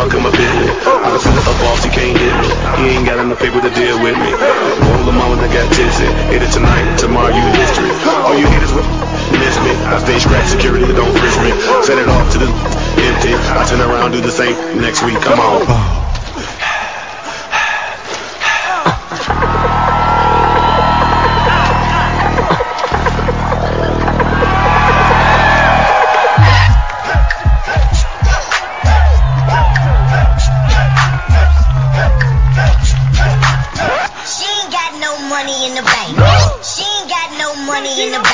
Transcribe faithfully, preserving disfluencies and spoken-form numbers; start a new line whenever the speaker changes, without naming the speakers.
talk, I'm a Bentley. I consider a boss, he can't hit me. He ain't got enough paper to deal with me. Roll the mama that got tipsy. Hit it tonight, tomorrow you history. All you haters will miss me. I stay scratch security, but don't frisk me. Set it off to the empty. I turn around, do the same next week. Come on.
Money in the bank. She ain't got no money in the bank.